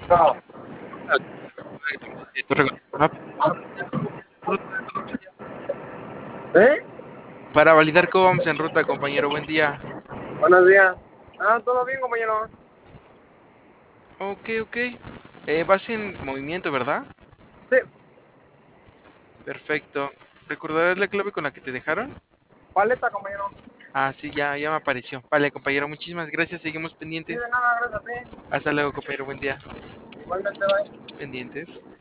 No. ¿Eh? Para validar cómo vamos en ruta, compañero. Buen día. Buenos días. Ah, todo bien, compañero. Ok, ok. Vas en movimiento, ¿verdad? Sí, Perfecto. ¿Recordarás la clave con la que te dejaron? paleta, compañero. Ah, sí, ya me apareció. Vale, compañero, muchísimas gracias. Seguimos Sí, de pendientes. nada, gracias a ti. Hasta luego, compañero. Buen día. Igualmente, bye. Pendientes.